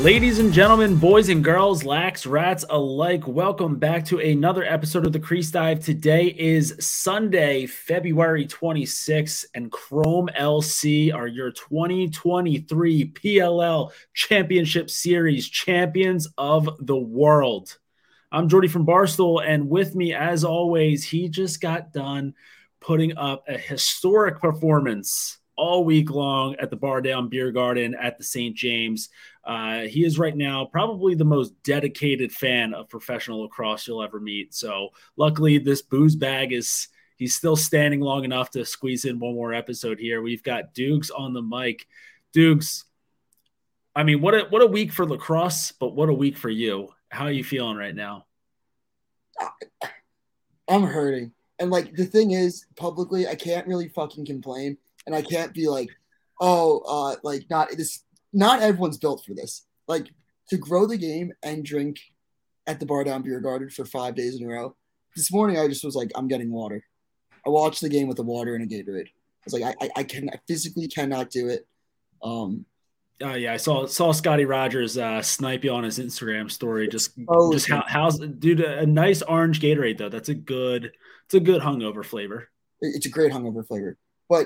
Ladies and gentlemen, boys and girls, lax rats alike, welcome back to another episode of the Crease Dive. Today is Sunday, February 26th, and Chrome LC are your 2023 PLL Championship Series champions of the world. I'm Jordy from Barstool, and with me, as always, he just got done putting up a historic performance all week long at the Bar Down Beer Garden at the St. James. He is right now probably the most dedicated fan of professional lacrosse you'll ever meet. So luckily this booze bag he's still standing long enough to squeeze in one more episode here. We've got Dukes on the mic. Dukes, I mean, what a week for lacrosse, but what a week for you. How are you feeling right now? I'm hurting. And like, the thing is, publicly, I can't really fucking complain. And I can't be like, not everyone's built for this. Like, to grow the game and drink at the Bar Down Beer Garden for 5 days in a row. This morning, I just was like, I'm getting water. I watched the game with the water and a Gatorade. I was like, I physically cannot do it. Yeah, I saw Scotty Rogers snipe you on his Instagram story. How's dude, a nice orange Gatorade though. It's a good hungover flavor. It's a great hungover flavor. But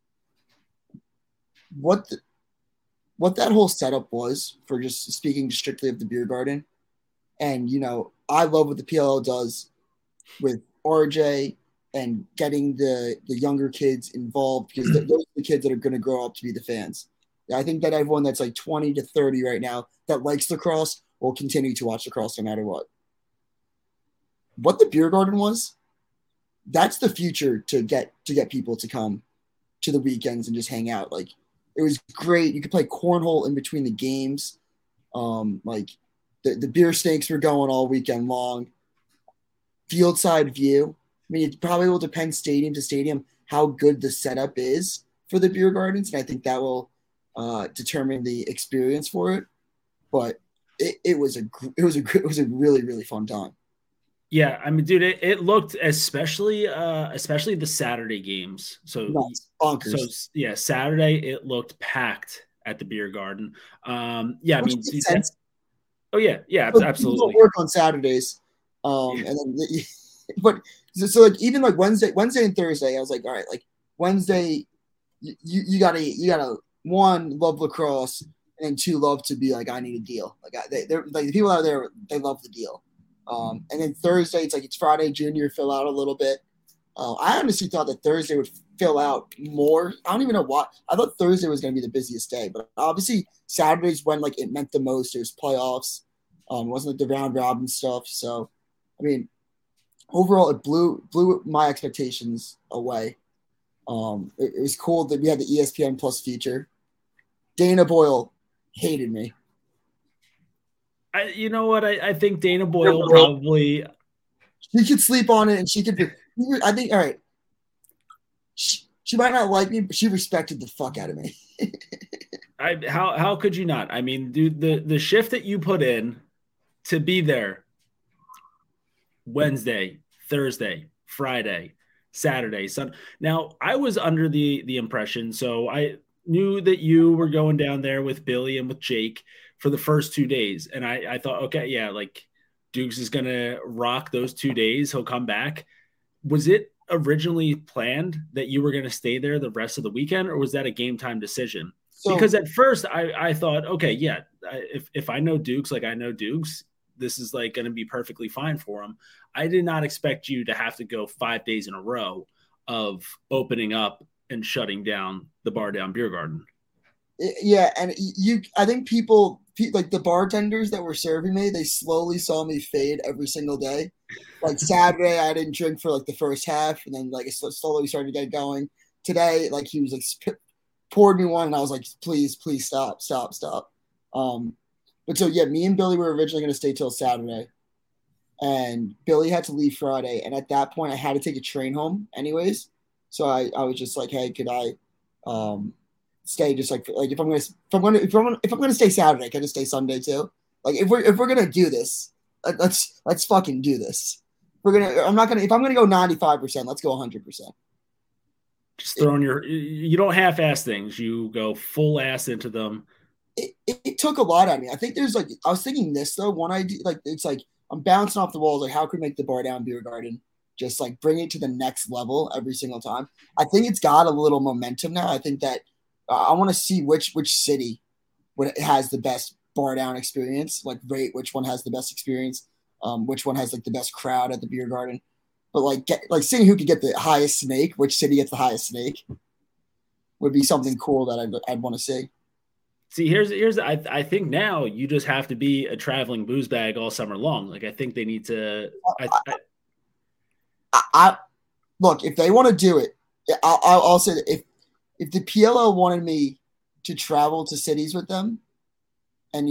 what that whole setup was, for just speaking strictly of the beer garden, and I love what the PLL does with RJ and getting the younger kids involved, because those are the kids that are going to grow up to be the fans. I think that everyone that's like 20 to 30 right now that likes lacrosse will continue to watch lacrosse no matter what. What the beer garden was, that's the future to get people to come to the weekends and just hang out. Like, it was great. You could play cornhole in between the games. Like the beer snakes were going all weekend long. Field side view. I mean, it probably will depend stadium to stadium how good the setup is for the beer gardens, and I think that will determine the experience for it. But it was a really, really fun time. Yeah, I mean, dude, it looked especially the Saturday games. So, bonkers. So yeah, Saturday it looked packed at the beer garden. Yeah, I mean, oh yeah, absolutely. People work on Saturdays, and then but so like even like Wednesday and Thursday, I was like, all right, like Wednesday, you gotta one, love lacrosse, and two, love to be like, I need a deal. Like they're like the people out there, they love the deal. And then Thursday, it's Friday Junior fill out a little bit. I honestly thought that Thursday would fill out more. I don't even know why. I thought Thursday was going to be the busiest day, but obviously Saturday's when like it meant the most. It was playoffs. It wasn't like the round robin stuff. So, I mean, overall, it blew my expectations away. It was cool that we had the ESPN Plus feature. Dana Boyle hated me. You know what? I think Dana Boyle probably. She could sleep on it, and she could. I think, all right. She might not like me, but she respected the fuck out of me. How could you not? I mean, dude, the shift that you put in to be there Wednesday, Thursday, Friday, Saturday, Sunday. Now, I was under the impression, so I knew that you were going down there with Billy and with Jake for the first 2 days. And I thought, okay, yeah, like Dukes is going to rock those 2 days. He'll come back. Was it originally planned that you were going to stay there the rest of the weekend, or was that a game time decision? Because at first I thought, okay, yeah, if I know Dukes, like I know Dukes, this is like going to be perfectly fine for him. I did not expect you to have to go 5 days in a row of opening up and shutting down the Bar Down Beer Garden. Yeah, and I think people like the bartenders that were serving me, they slowly saw me fade every single day. Like Saturday, I didn't drink for like the first half, and then like it slowly started to get going. Today, like he was like poured me one, and I was like, please stop. But so yeah, me and Billy were originally going to stay till Saturday, and Billy had to leave Friday, and at that point, I had to take a train home anyways. So I was just like, hey, could I stay just like if I'm gonna stay Saturday, can I just stay Sunday too? Like if we're gonna do this, let's fucking do this. If I'm gonna go 95%, let's go 100%. Just throwing you don't half-ass things. You go full ass into them. it took a lot out of me. I think there's like I was thinking this though. One idea, like it's like I'm bouncing off the walls. Like how can we make the Bar Down Beer Garden just like bring it to the next level every single time? I think it's got a little momentum now. I think that I want to see which city has the best bar down experience. Like rate which one has the best experience. Which one has like the best crowd at the beer garden. But like seeing who could get the highest snake, which city gets the highest snake, would be something cool that I'd want to see. See, I think now you just have to be a traveling booze bag all summer long. Like I think they need to. I look, if they want to do it, I'll say that if the PLO wanted me to travel to cities with them, and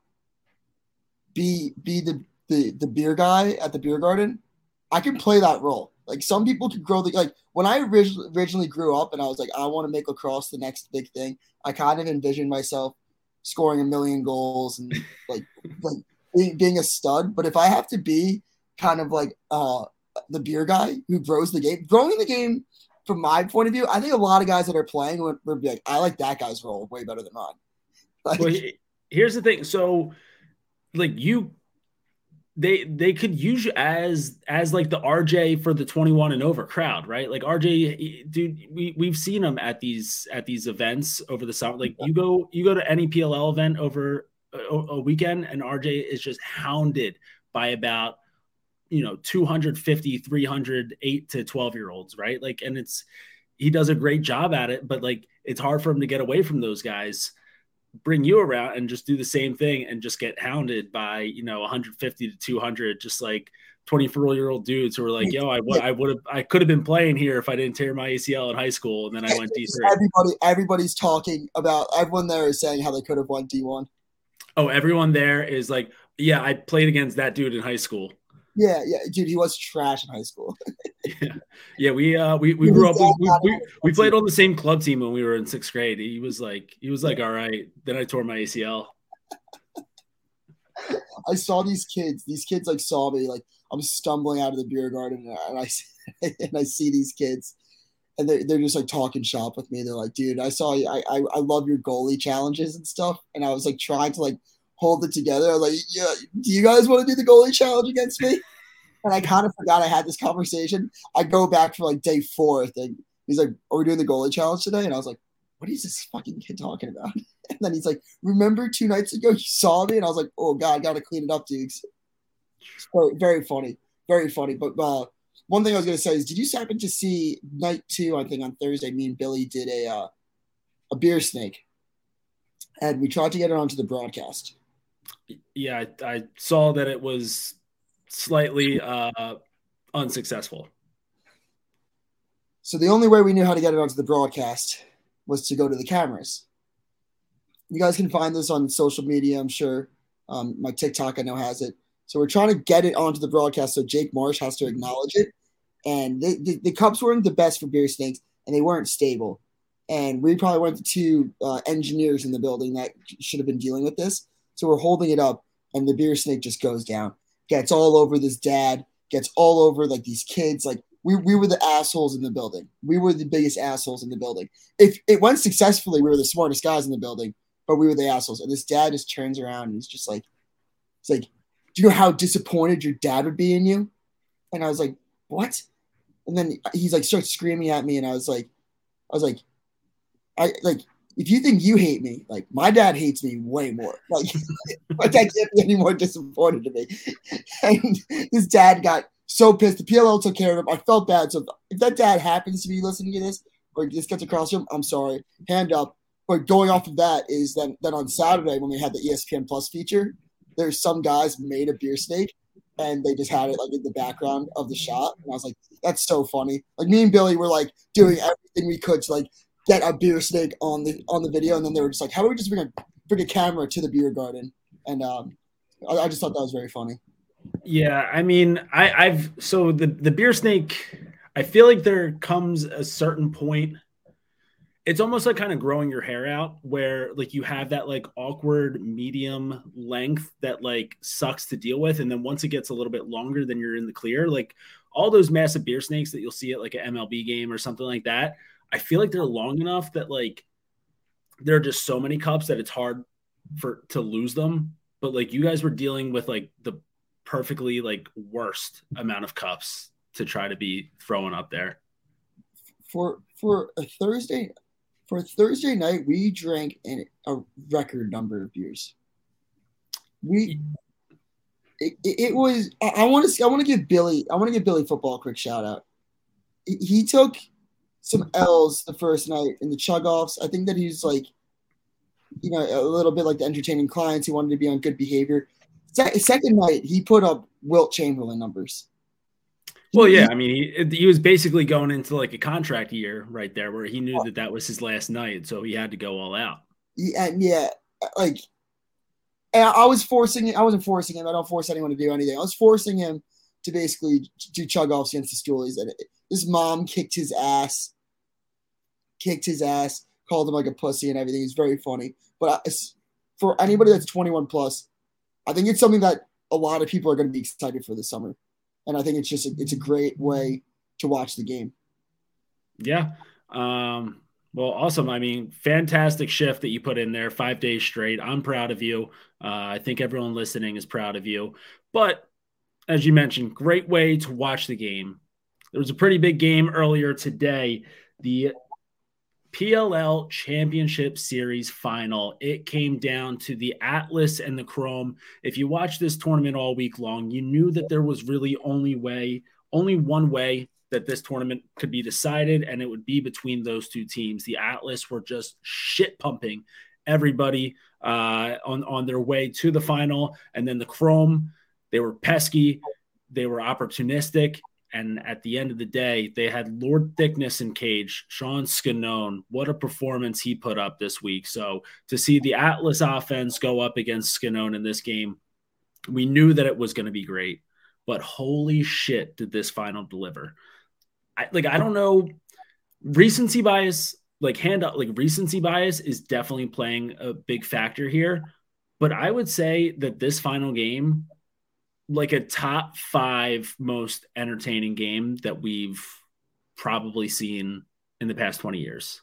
be the beer guy at the beer garden, I can play that role. Like some people could grow like when I originally grew up and I was like, I want to make lacrosse the next big thing. I kind of envisioned myself scoring 1,000,000 goals and like being a stud. But if I have to be kind of like the beer guy who grows the game, growing the game from my point of view, I think a lot of guys that are playing would be like, I like that guy's role way better than mine. Like, well, here's the thing. So like they could use you as like the RJ for the 21 and over crowd, right? Like RJ, dude, we've seen him at these events over the summer. Like you go to any PLL event over a weekend, and RJ is just hounded by about 250, 300, 8 to 12-year-olds, right? Like, and he does a great job at it, but like it's hard for him to get away from those guys. Bring you around and just do the same thing and just get hounded by 150 to 200 just like 24-year-old dudes who are like, yo, I could have been playing here if I didn't tear my ACL in high school, and then I went D3. Everybody's talking about, everyone there is saying how they could have won D1. Oh, everyone there is like, yeah, I played against that dude in high school. Yeah, dude, he was trash in high school. Yeah, we grew up. We played on the same club team when we were in 6th grade. He was like, all right. Then I tore my ACL. I saw these kids. These kids like saw me like I'm stumbling out of the beer garden, and I see these kids, and they're just like talking shop with me. They're like, dude, I saw you. I love your goalie challenges and stuff. And I was like trying to like hold it together. I was like, yeah, do you guys want to do the goalie challenge against me? And I kind of forgot I had this conversation. I go back for like day 4. I think he's like, are we doing the goalie challenge today? And I was like, what is this fucking kid talking about? And then he's like, remember 2 nights ago you saw me? And I was like, oh God, I got to clean it up, dudes. Very, very funny. Very funny. But one thing I was going to say is, did you happen to see night 2, I think on Thursday, me and Billy did a beer snake. And we tried to get it onto the broadcast. Yeah, I saw that it was slightly unsuccessful. So the only way we knew how to get it onto the broadcast was to go to the cameras. You guys can find this on social media, I'm sure. My TikTok, I know, has it. So we're trying to get it onto the broadcast so Jake Marsh has to acknowledge it. And the cups weren't the best for beer snakes, and they weren't stable. And we probably went to 2 engineers in the building that should have been dealing with this. So we're holding it up, and the beer snake just goes down. Gets all over this dad, gets all over like these kids. Like we were the assholes in the building. We were the biggest assholes in the building. If it went successfully, we were the smartest guys in the building, but we were the assholes. And this dad just turns around and he's just like, it's like, do you know how disappointed your dad would be in you? And I was like, what? And then he's like, starts screaming at me. And I was like, if you think you hate me, like my dad hates me way more. Like my dad can't be any more disappointed in me. And his dad got so pissed. The PLL took care of him. I felt bad. So if that dad happens to be listening to this or this gets across to him, I'm sorry. Hand up. But going off of that is then on Saturday when we had the ESPN Plus feature, there's some guys made a beer snake and they just had it like in the background of the shot. And I was like, that's so funny. Like me and Billy were like doing everything we could to like get a beer snake on the video, and then they were just like, how do we just bring a camera to the beer garden? And I just thought that was very funny. Yeah, I mean, so the beer snake, I feel like there comes a certain point. It's almost like kind of growing your hair out where like you have that like awkward medium length that like sucks to deal with. And then once it gets a little bit longer, then you're in the clear. Like all those massive beer snakes that you'll see at like an MLB game or something like that, I feel like they're long enough that like there are just so many cups that it's hard to lose them, but like you guys were dealing with like the perfectly like worst amount of cups to try to be throwing up there. For a Thursday night, we drank a record number of beers. We it was I want to give Billy football a quick shout out. He took some L's the first night in the chug offs. I think that he's like, a little bit like the entertaining clients. He wanted to be on good behavior. Second night, he put up Wilt Chamberlain numbers. Well, yeah, I mean, he was basically going into like a contract year right there where he knew that was his last night, so he had to go all out. Yeah, like, and I wasn't forcing him. I don't force anyone to do anything. I was forcing him to basically do chug offs against the Stoolies. And his mom kicked his ass, called him like a pussy and everything. It's very funny. But for anybody that's 21 plus, I think it's something that a lot of people are going to be excited for this summer. And I think it's a great way to watch the game. Yeah. Well, awesome. I mean, fantastic shift that you put in there 5 days straight. I'm proud of you. I think everyone listening is proud of you. But as you mentioned, great way to watch the game. There was a pretty big game earlier today. The PLL Championship Series final. It came down to the Atlas and the Chrome. If you watched this tournament all week long, you knew that there was really only one way that this tournament could be decided, and it would be between those two teams. The Atlas were just shit pumping everybody on their way to the final, and then the Chrome, they were pesky, they were opportunistic. And at the end of the day, they had Lord Thickness in cage, Sean Scannone. What a performance he put up this week. So to see the Atlas offense go up against Scannone in this game, we knew that it was going to be great. But holy shit, did this final deliver. I don't know. Recency bias, recency bias is definitely playing a big factor here. But I would say that this final game, like a top 5 most entertaining game that we've probably seen in the past 20 years.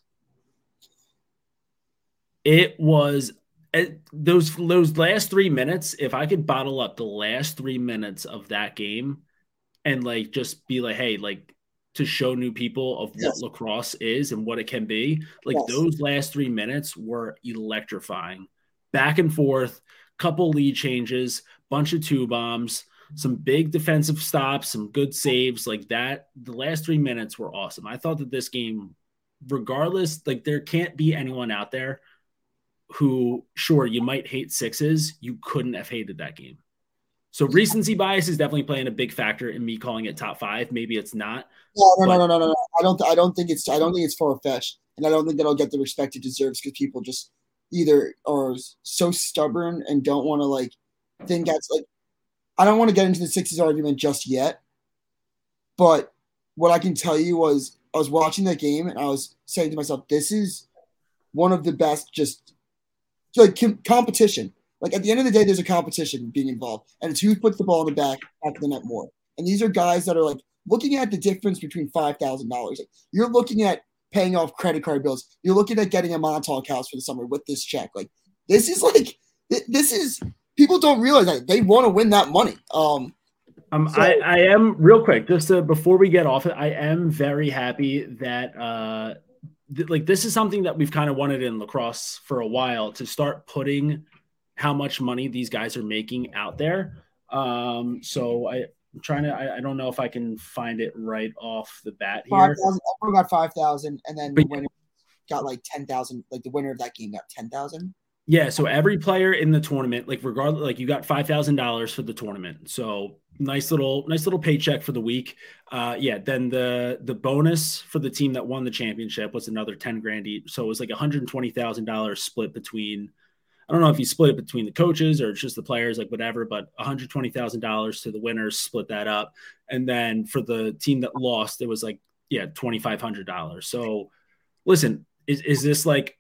It was those last 3 minutes. If I could bottle up the last 3 minutes of that game and like, just be like, hey, like to show new people of what lacrosse is and what it can be. Like those last 3 minutes were electrifying, back and forth, couple lead changes, bunch of 2 bombs, some big defensive stops, some good saves like that. The last 3 minutes were awesome. I thought that this game, regardless, like there can't be anyone out there who, sure, you might hate sixes, you couldn't have hated that game. So recency bias is definitely playing a big factor in me calling it top 5. Maybe it's not. No. I don't think it's far-fetched, and I don't think that'll get the respect it deserves because people just either are so stubborn and don't want to like think that's like. I don't want to get into the sixes argument just yet, but what I can tell you was I was watching that game and I was saying to myself, this is one of the best just like competition. Like at the end of the day, there's a competition being involved, and it's who puts the ball in the back of the net more. And these are guys that are like looking at the difference between $5,000. Like, you're looking at paying off credit card bills. You're looking at getting a Montauk house for the summer with this check. Like this is people don't realize that they want to win that money. I am real quick just before we get off it. I am very happy that this is something that we've kind of wanted in lacrosse for a while, to start putting how much money these guys are making out there. So I'm trying to, I don't know if I can find it right off the bat here. Everyone got 5,000, and then the winner got like 10,000. Like the winner of that game got 10,000. Yeah, so every player in the tournament, like regardless, like you got $5,000 for the tournament. So nice little paycheck for the week. Then the bonus for the team that won the championship was another 10 grand each. So it was like $120,000 split between, I don't know if you split it between the coaches or just the players, like whatever, but $120,000 to the winners, split that up. And then for the team that lost, it was like, $2,500. So listen, is this like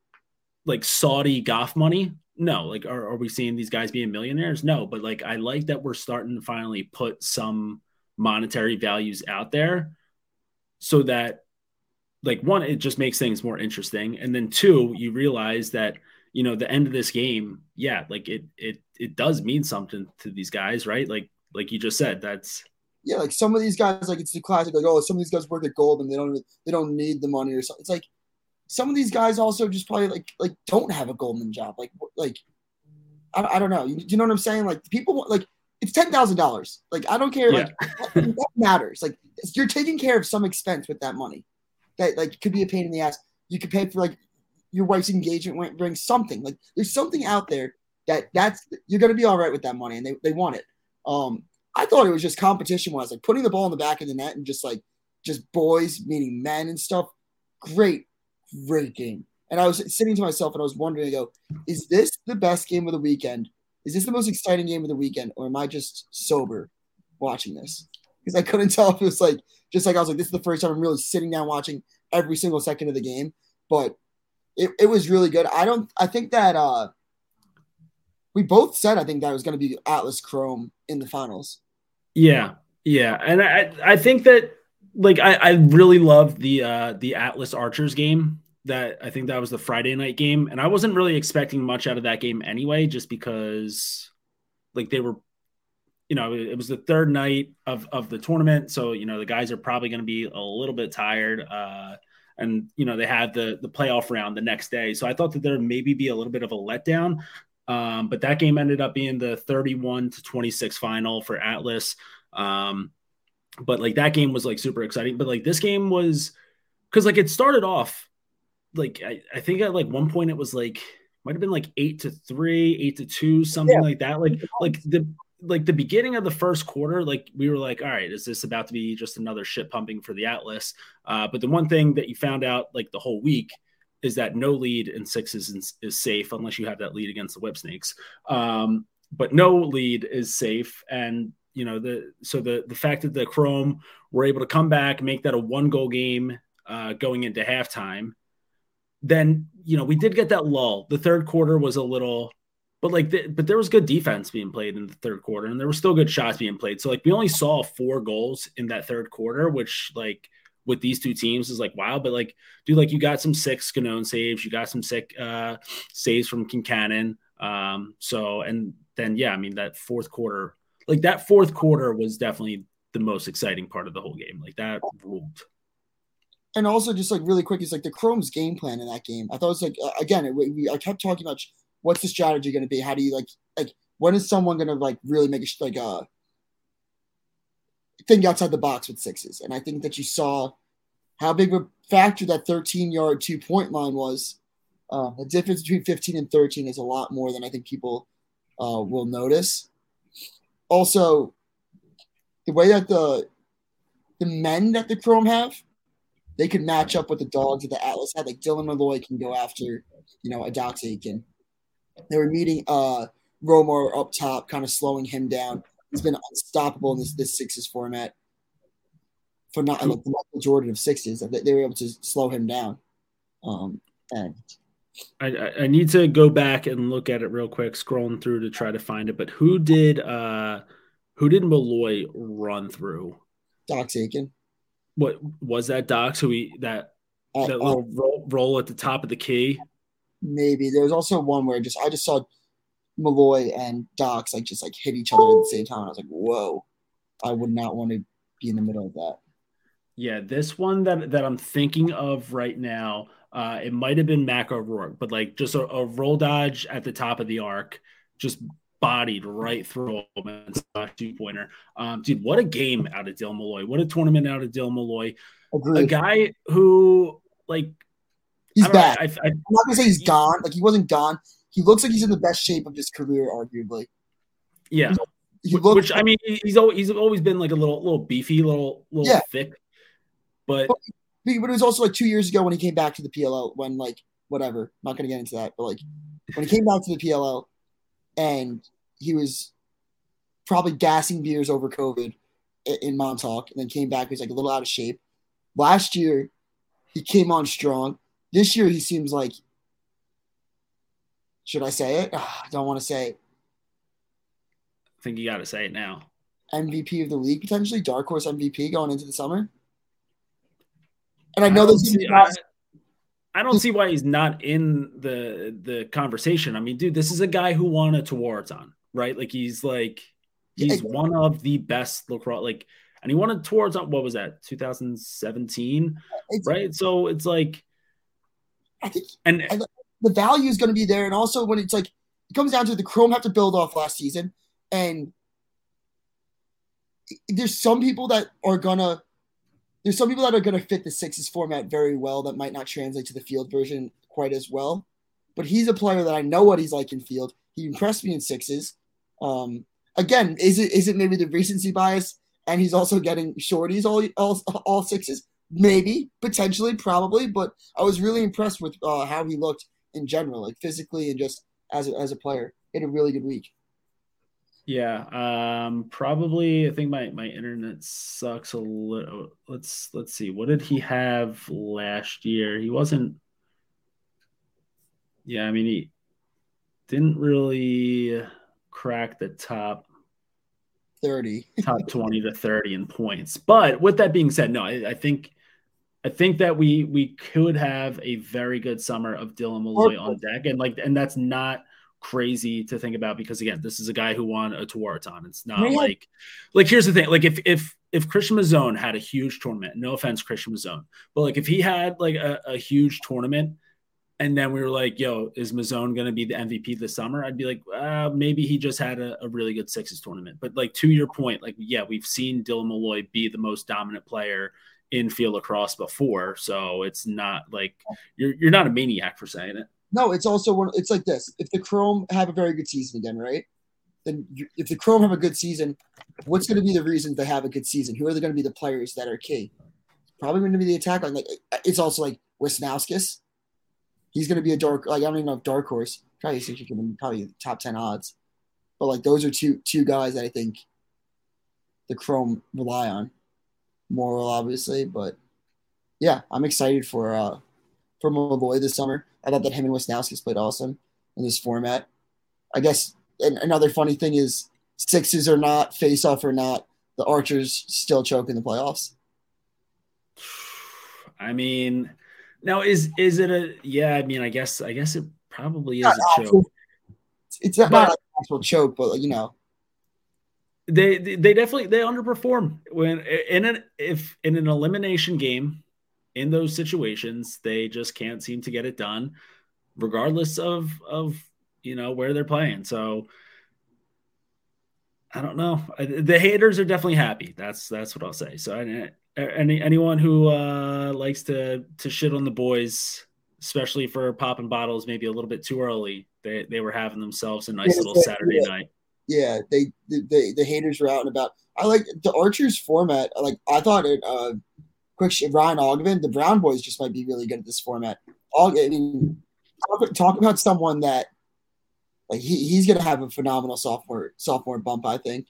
Saudi golf money? No. Like, are we seeing these guys being millionaires? No. But like, I like that we're starting to finally put some monetary values out there so that, like, one, it just makes things more interesting. And then two, you realize that, the end of this game, yeah, like it does mean something to these guys, right? Like you just said, that's Yeah, like some of these guys, like it's the classic, like, oh, some of these guys work at Goldman, they don't need the money or something. It's like some of these guys also just probably like don't have a Goldman job. Like I don't know. You know what I'm saying? Like people like it's $10,000. Like I don't care. yeah. Like that matters. Like you're taking care of some expense with that money. That like could be a pain in the ass. You could pay for like your wife's engagement ring, something. Like there's something out there that's you're gonna be all right with that money, and they want it. I thought it was just competition wise, like putting the ball in the back of the net and just boys meeting men and stuff. Great, great game. And I was sitting to myself and I was wondering, I go, is this the best game of the weekend? Is this the most exciting game of the weekend? Or am I just sober watching this? Because I couldn't tell if it was like, just like I was like, this is the first time I'm really sitting down watching every single second of the game. But it was really good. I think that we both said, I think that it was going to be Atlas Chrome in the finals. Yeah. Yeah. And I think that like I really loved the Atlas Archers game. That I think that was the Friday night game. And I wasn't really expecting much out of that game anyway, just because like they were, it was the third night of the tournament. So, the guys are probably going to be a little bit tired. And they had the playoff round the next day. So I thought that there would maybe be a little bit of a letdown. But that game ended up being the 31-26 final for Atlas. But like that game was like super exciting. But like this game was because like it started off like I think at like one point it was like might have been like 8-3, 8-2, something like that. Like the beginning of the first quarter, like we were like, all right, is this about to be just another shit pumping for the Atlas? But the one thing that you found out like the whole week is that no lead in sixes is safe unless you have that lead against the Whip Snakes. But no lead is safe. And the fact that the Chrome were able to come back, make that a 1-goal game going into halftime, then we did get that lull. The third quarter was a little, but there was good defense being played in the third quarter, and there were still good shots being played. So like we only saw 4 goals in that third quarter, which like with these two teams is like wow. But like, dude, like you got some sick Scanone saves, you got some sick saves from Kincannon. So and then yeah, I mean that fourth quarter was definitely the most exciting part of the whole game. Like that ruled. And also, just like really quick, is like the Chrome's game plan in that game. I thought it was like again, I kept talking about what's the strategy going to be? How do you like when is someone going to like really make a think outside the box with sixes? And I think that you saw how big of a factor that 13-yard 2-point line was. The difference between 15 and 13 is a lot more than I think people will notice. Also, the way that the men that the Chrome have, they could match up with the dogs that the Atlas had. Like Dylan Malloy can go after, a Dox Aiken. They were meeting Romar up top, kind of slowing him down. He's been unstoppable in this sixes format. For not like the Michael Jordan of sixes, they were able to slow him down. And I need to go back and look at it real quick, scrolling through to try to find it. But who did Malloy run through? Dox Aiken. What was that, Dox? That little roll at the top of the key? Maybe there was also one where I just saw Malloy and Dox just hit each other at the same time. I was like, whoa, I would not want to be in the middle of that. Yeah, this one that I'm thinking of right now, it might have been Mac O'Rourke, but like just a roll dodge at the top of the arc, just bodied right through him and a 2-pointer. Dude, what a game out of Dylan Malloy. What a tournament out of Dylan Malloy. Agreed. A guy who, like, he's back. I'm not going to say he's gone. Like, he wasn't gone. He looks like he's in the best shape of his career, arguably. Yeah. Which, I mean, he's always been like a little beefy, little thick. But it was also like 2 years ago when he came back to the PLL when whatever. I'm not going to get into that. But like when he came back to the PLL and he was probably gassing beers over COVID in Montauk and then came back. He was like a little out of shape. Last year, he came on strong. This year, he seems like, should I say it? I don't want to say it. I think you got to say it now. MVP of the league, potentially. Dark Horse MVP going into the summer. And I know I don't see why he's not in the conversation. I mean, dude, this is a guy who won a Tewaaraton, right? He's one of the best lacrosse, and he won a Tewaaraton. What was that? 2017, right? So it's like, I think the value is going to be there, and also when it's like it comes down to the Chrome have to build off last season, and there's some people that are gonna fit the sixes format very well that might not translate to the field version quite as well. But he's a player that I know what he's like in field. He impressed me in sixes. Again, is it maybe the recency bias, and he's also getting shorties all sixes? Maybe, potentially, probably. But I was really impressed with how he looked in general, like physically and just as a player. He had a really good week. Yeah, probably. I think my internet sucks a little. Let's see. What did he have last year? He wasn't. Yeah, I mean he didn't really crack the top 30, top 20 to 30 in points. But with that being said, no, I think that we could have a very good summer of Dylan Molloy on deck, and that's not crazy to think about because again, this is a guy who won a Tewaaraton. It's not like here's the thing. Like if Christian Mazzone had a huge tournament, no offense, Christian Mazzone, but like if he had like a huge tournament and then we were like, yo, is Mazzone going to be the MVP this summer? I'd be like, maybe he just had a really good sixes tournament. But like to your point, like, yeah, we've seen Dylan Molloy be the most dominant player in field lacrosse before. So it's not like you're not a maniac for saying it. No, it's also it's like this. If the Chrome have a very good season again, right? Then if the Chrome have a good season, what's going to be the reason they have a good season? Who are they going to be the players that are key? Probably going to be the attack line. Like it's also like Wisnauskas. He's going to be a dark. Like I don't even know if dark horse. Probably think he can be probably top 10 odds. But like those are two guys that I think the Chrome rely on. Moral, obviously, but yeah, I'm excited for Molloy this summer. I thought that him and Wisnauskas played awesome in this format. I guess another funny thing is sixes or not, face off or not, the Archers still choke in the playoffs. I mean, now is it a yeah? I mean, I guess it probably is a choke. It's not an actual choke, but you know, they definitely they underperform when in an elimination game. In those situations, they just can't seem to get it done, regardless of where they're playing. So I don't know. The haters are definitely happy. That's what I'll say. So anyone who likes to shit on the boys, especially for popping bottles maybe a little bit too early, they were having themselves a nice little Saturday night. Yeah, the haters were out and about. I like the Archers format. Like I thought it. Quick, Ryan Ogden, the Brown boys just might be really good at this format. I mean, talk about someone that like he's going to have a phenomenal sophomore bump. I think.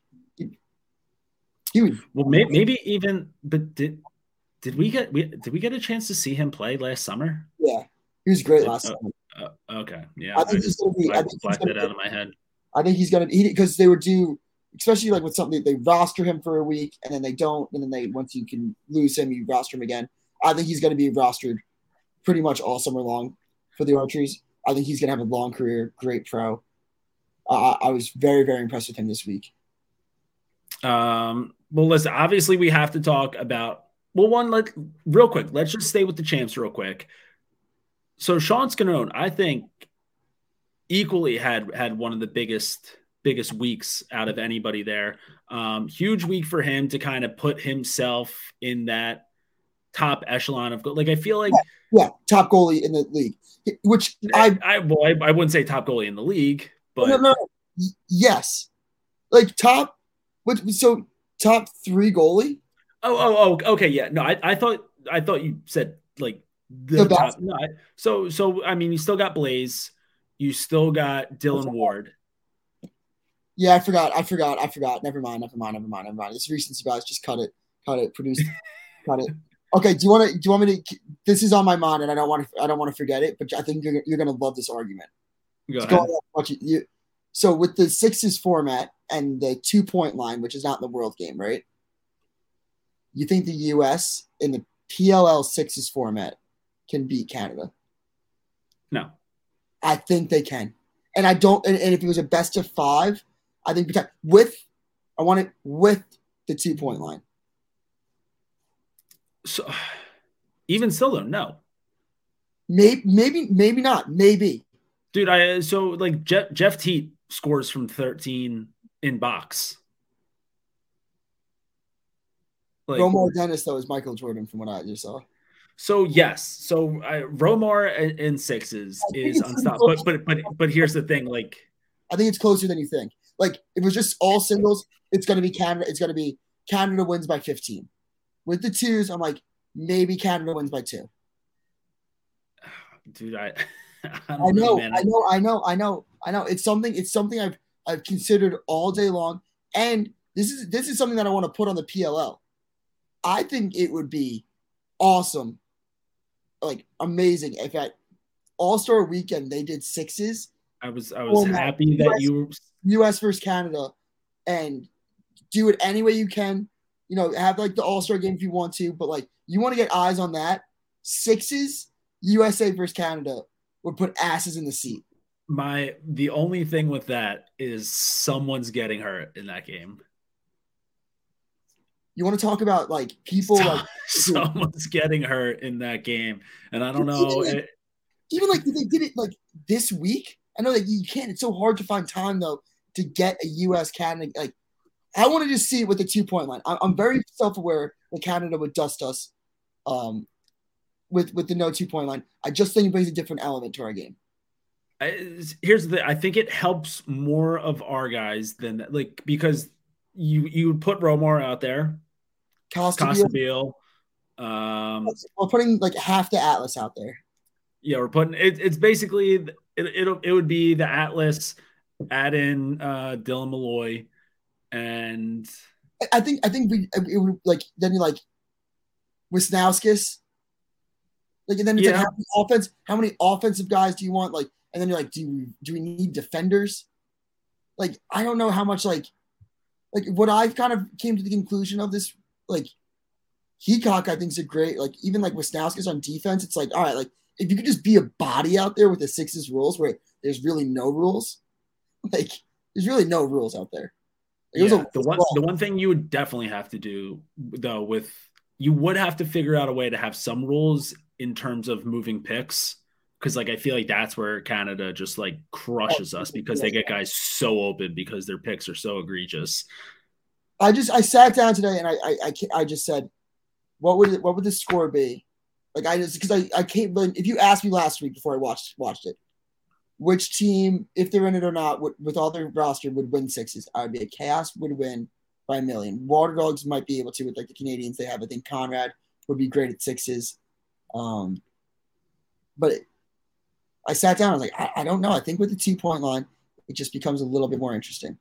Well, maybe even. But did we get a chance to see him play last summer? Yeah, he was great last summer. Okay, yeah, I think he's going to be. I blacked that out of my head. I think he's going to because they would do. Especially like with something they roster him for a week and then they don't, and then they once you can lose him, you roster him again. I think he's going to be rostered pretty much all summer long for the Archers. I think he's going to have a long career, great pro. I was very, very impressed with him this week. Well, listen, obviously we have to talk about real quick. Let's just stay with the champs real quick. So Sean Scanone, I think, equally had one of the biggest weeks out of anybody there. Huge week for him to kind of put himself in that top echelon of like I feel like top goalie in the league. Which I wouldn't say top goalie in the league, but no. Yes, like top 3 goalie. Oh, okay, yeah. No, I thought you said like the top. No, so I mean, you still got Blaze, you still got Dylan Ward. Yeah, I forgot. Never mind. This recency bias, just cut it, produce, cut it. Okay, do you want me to? This is on my mind, and I don't want to forget it. But I think you're going to love this argument. Go ahead. So with the sixes format and the 2-point line, which is not in the world game, right? You think the U.S. in the PLL sixes format can beat Canada? No. I think they can. And I don't. And if it was a best of 5, I think with I want it with the 2-point line. So even still, though, no. Maybe not. Maybe. Dude, so like Jeff Teat scores from 13 in box. Like Romar Dennis though is Michael Jordan from what I just saw. so, yes. So Romar in sixes is unstoppable. But here's the thing. Like I think it's closer than you think. Like if it was just all singles, it's going to be Canada. It's going to be Canada wins by 15. With the twos, I'm like maybe Canada wins by 2. Dude, I I know, man. I know. It's something I've considered all day long, and this is something that I want to put on the PLL. I think it would be awesome, like amazing, if at All-Star Weekend they did sixes. I was happy that US versus Canada, and do it any way you can. Have like the All-Star game if you want to, but like you want to get eyes on that. Sixes, USA versus Canada would put asses in the seat. The only thing with that is someone's getting hurt in that game. You want to talk about like people someone's getting hurt in that game, and I don't know. Even like they did it like this week. I know that you can't. It's so hard to find time though to get a U.S. Canada. Like I want to just see it with the 2-point line. I'm very self-aware that Canada would dust us, with the no 2-point line. I just think it brings a different element to our game. Here's the thing. I think it helps more of our guys than like because you would put Romar out there, Costabile. We're putting like half the Atlas out there. Yeah, we're putting it's basically it would be the Atlas, add in Dylan Malloy, and I think it would like then you like Wisnauskas. Like and then it's like how many offensive guys do you want? Like and then you're like, do we need defenders? Like I don't know how much like what I've kind of came to the conclusion of this, like Heacock I think is a great, like even like Wisnauskas on defense, it's like all right, like if you could just be a body out there with the sixes rules where there's really no rules, like there's really no rules out there. The one thing you would definitely have to do though you would have to figure out a way to have some rules in terms of moving picks because like I feel like that's where Canada just like crushes us because they get guys so open because their picks are so egregious. I sat down today and I just said, what would the score be? Like because I can't. But if you asked me last week before I watched it, which team, if they're in it or not, with all their roster would win sixes, I would be a Chaos would win by a million. Water Dogs might be able to with like the Canadians they have. I think Conrad would be great at sixes. But I sat down. I was like, I don't know. I think with the 2-point line, it just becomes a little bit more interesting.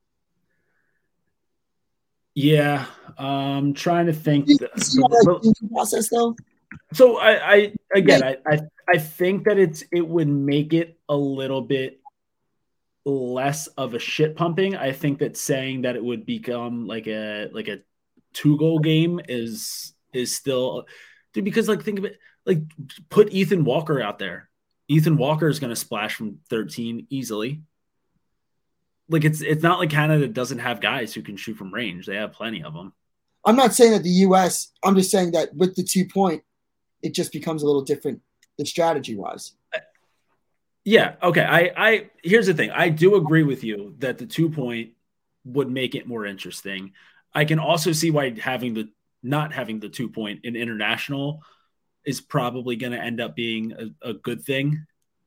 Yeah, trying to think. Process though. So I think that it would make it a little bit less of a shit pumping. I think that saying that it would become like a 2-goal game is still, dude, because like think of it, like put Ethan Walker out there. Ethan Walker is going to splash from 13 easily. Like it's not like Canada doesn't have guys who can shoot from range. They have plenty of them. I'm not saying that the U.S. I'm just saying that with the 2-point, it just becomes a little different, the strategy wise. Yeah. Okay. I here's the thing. I do agree with you that the 2-point would make it more interesting. I can also see why not having the 2-point in international is probably going to end up being a good thing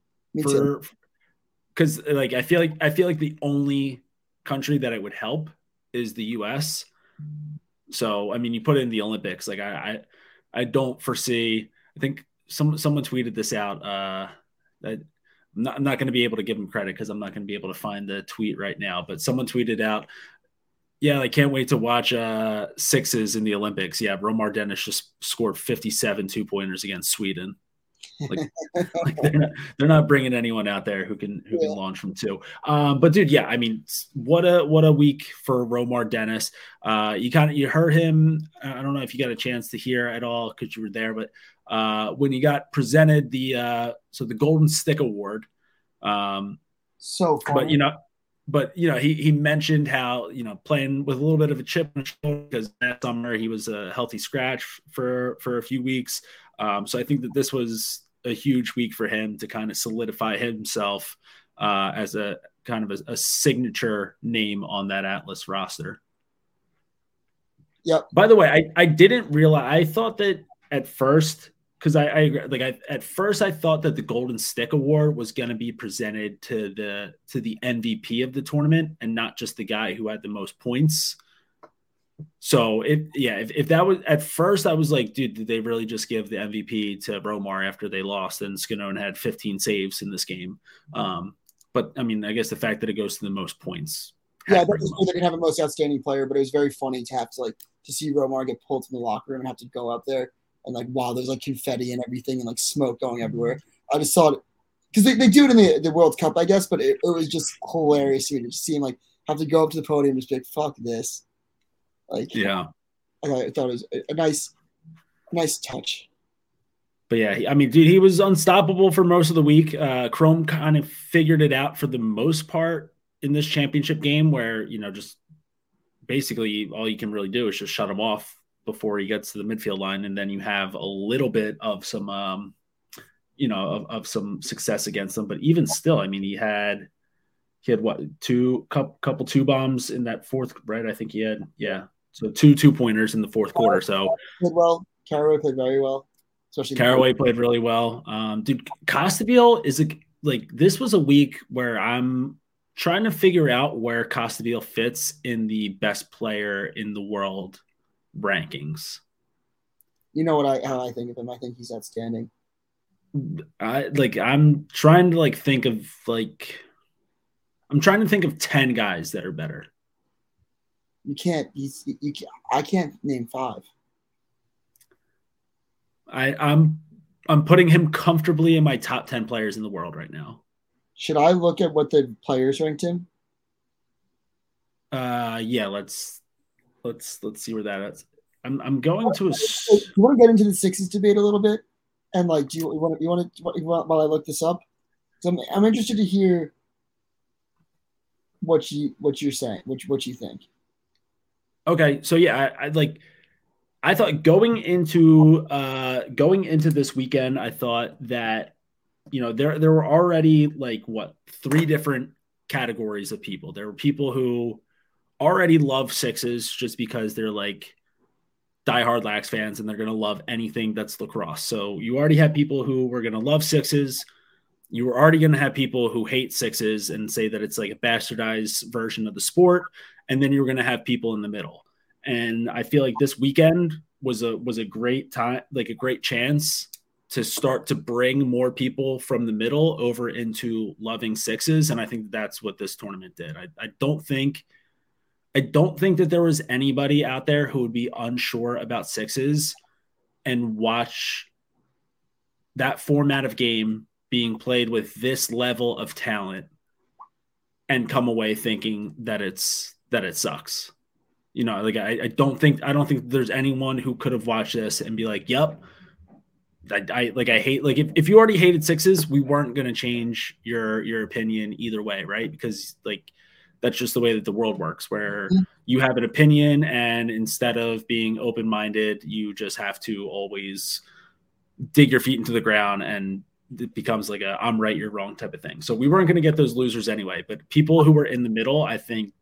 because like I feel like the only country that it would help is the US. So I mean, you put it in the Olympics. Like I don't foresee. I think someone tweeted this out. That I'm not going to be able to give them credit because I'm not going to be able to find the tweet right now. But someone tweeted out, yeah, I can't wait to watch sixes in the Olympics. Yeah, Romar Dennis just scored 57 2-pointers against Sweden. Like, like they're not bringing anyone out there who can launch from 2. But dude, yeah, I mean, what a week for Romar Dennis. You heard him. I don't know if you got a chance to hear at all because you were there, but when he got presented the Golden Stick Award. So funny. But he mentioned how playing with a little bit of a chip on his shoulder because that summer he was a healthy scratch for a few weeks. So I think that this was a huge week for him to kind of solidify himself as a kind of a signature name on that Atlas roster. Yep. By the way, I didn't realize. I thought that at first. Because at first I thought that the Golden Stick Award was going to be presented to the MVP of the tournament and not just the guy who had the most points. So if that was at first, I was like, dude, did they really just give the MVP to Romar after they lost and Skinone had 15 saves in this game? But I mean, I guess the fact that it goes to the most points. Yeah, they're going to have a most outstanding player, but it was very funny to have to see Romar get pulled from the locker room and have to go up there. And wow, there's confetti and everything and smoke going everywhere. I just saw it because they do it in the World Cup, I guess, but it was just hilarious to see him have to go up to the podium and just be like, fuck this. Yeah. I thought it was a nice touch. But yeah, I mean, dude, he was unstoppable for most of the week. Chrome kind of figured it out for the most part in this championship game where, just basically all you can really do is just shut him off before he gets to the midfield line. And then you have a little bit of some, of some success against them. But even still, I mean, he had what, couple 2 bombs in that fourth, right? I think he had, yeah. So 2 pointers in the fourth quarter. So played well. Caraway played very well. Especially Caraway played really well. Dude, Costabile is this was a week where I'm trying to figure out where Costabile fits in the best player in the world rankings. You know how I think of him. I think he's outstanding. I'm trying to think of I'm trying to think of 10 guys that are better. You can't. I can't name 5. I'm putting him comfortably in my top 10 players in the world right now. Should I look at what the players ranked him? Yeah, let's see where that is. I'm going to. You want to get into the sixes debate a little bit, and do you want while I look this up? So I'm interested to hear what you're saying, what you think. Okay, so yeah, I thought going into this weekend, I thought that there were already 3 different categories of people. There were people who already love sixes just because they're diehard Lax fans and they're going to love anything that's lacrosse. So you already have people who were going to love sixes. You were already going to have people who hate sixes and say that it's a bastardized version of the sport. And then you're going to have people in the middle. And I feel like this weekend was a great time, a great chance to start to bring more people from the middle over into loving sixes. And I think that's what this tournament did. I don't think that there was anybody out there who would be unsure about sixes and watch that format of game being played with this level of talent and come away thinking that it sucks. I don't think there's anyone who could have watched this and be like, yep, I hate, if you already hated sixes, we weren't going to change your opinion either way. Right. Because that's just the way that the world works, where you have an opinion and instead of being open-minded, you just have to always dig your feet into the ground and it becomes I'm right, you're wrong type of thing. So we weren't going to get those losers anyway, but people who were in the middle, I think,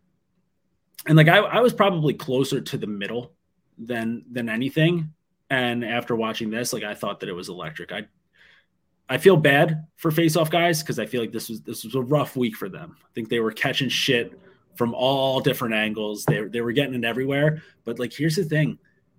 and I was probably closer to the middle than anything. And after watching this, I thought that it was electric. I feel bad for face-off guys because I feel like this was a rough week for them. I think they were catching shit from all different angles. They were getting it everywhere. But here's the thing,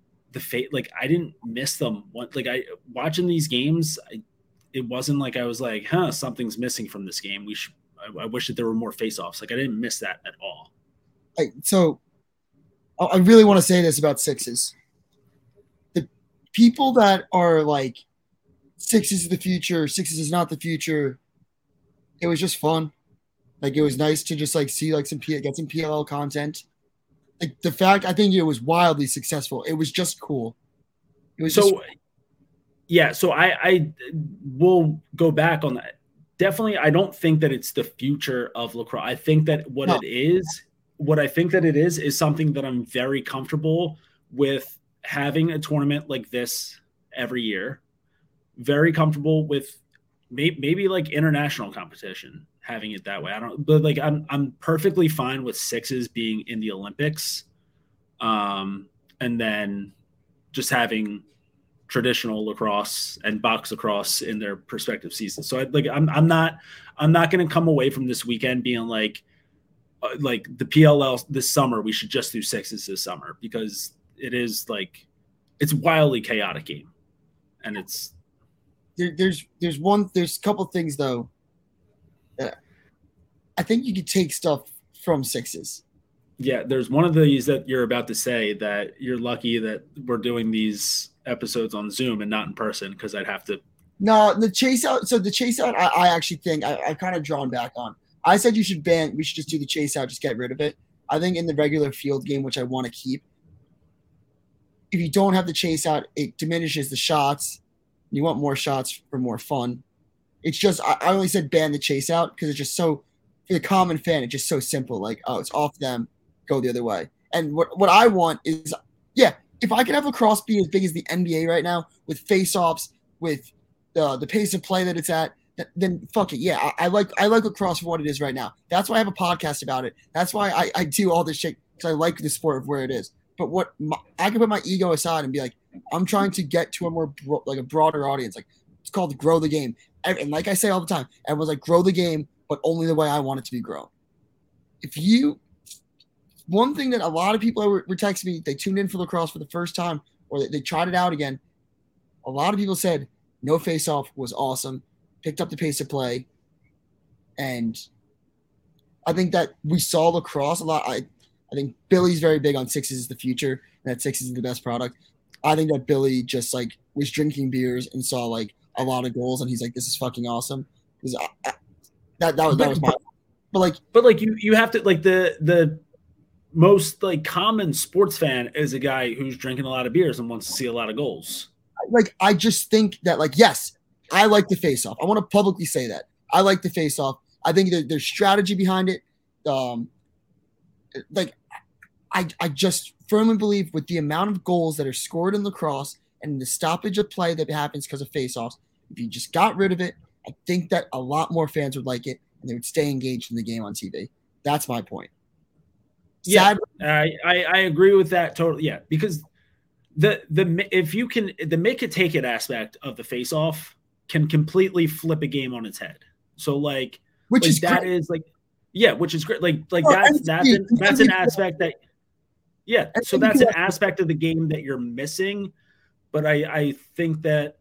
I didn't miss them. Watching these games, it wasn't I was something's missing from this game. I wish that there were more face-offs. I didn't miss that at all. So I really want to say this about sixes. The people that are sixes is the future, sixes is not the future. It was just fun. Like it was nice to just like see like get some PLL content. Like the fact I think it was wildly successful. It was just cool. It was so yeah. So I will go back on that. Definitely, I don't think that it's the future of lacrosse. I think that what I think that it is something that I'm very comfortable with having a tournament like this every year. Very comfortable with maybe like international competition having it that way. I don't, but like I'm perfectly fine with sixes being in the Olympics, and then just having traditional lacrosse and box lacrosse in their respective seasons. So I'm not going to come away from this weekend being like the PLL this summer we should just do sixes this summer, because it is like it's wildly chaotic game, and it's there's a couple things though that I think you could take stuff from sixes. Yeah, there's one of these that you're about to say that you're lucky that we're doing these episodes on Zoom and not in person, because I'd have to. No, the chase out. So the chase out, I actually think I kind of drawn back on. I said we should just do the chase out, just get rid of it. I think in the regular field game, which I want to keep, if you don't have the chase out, it diminishes the shots. You want more shots for more fun. It's just I only said ban the chase out because it's just so, for the common fan, it's just so simple. Like, oh, it's off them, go the other way. And what I want is, yeah, if I could have lacrosse be as big as the NBA right now with face-offs, with the pace of play that it's at, then fuck it. Yeah, I like lacrosse for what it is right now. That's why I have a podcast about it. That's why I do all this shit, because I like the sport of where it is. But I can put my ego aside and be like, I'm trying to get to a more a broader audience. Like, it's called grow the game. And like I say all the time, everyone's like, grow the game, but only the way I want it to be grown. One thing that a lot of people were texting me, they tuned in for lacrosse for the first time, or they tried it out again. A lot of people said no face-off was awesome, picked up the pace of play, and I think that we saw lacrosse a lot. I think Billy's very big on sixes is the future, and that sixes is the best product. I think that Billy just like was drinking beers and saw like a lot of goals, and he's like, "This is fucking awesome." That was my. But like you have to like the most like common sports fan is a guy who's drinking a lot of beers and wants to see a lot of goals. Like, I just think that, like, yes, I like the face-off. I want to publicly say that I like the face-off. I think there's strategy behind it. Like, I just firmly believe with the amount of goals that are scored in lacrosse and the stoppage of play that happens because of face-offs, if you just got rid of it, I think that a lot more fans would like it and they would stay engaged in the game on TV. That's my point. Yeah, I agree with that totally. Yeah, because the make it take it aspect of the face off can completely flip a game on its head. So like, which is that great. Is like, yeah, which is great. Like that's an aspect that, yeah. So that's an aspect of the game that you're missing. But I think that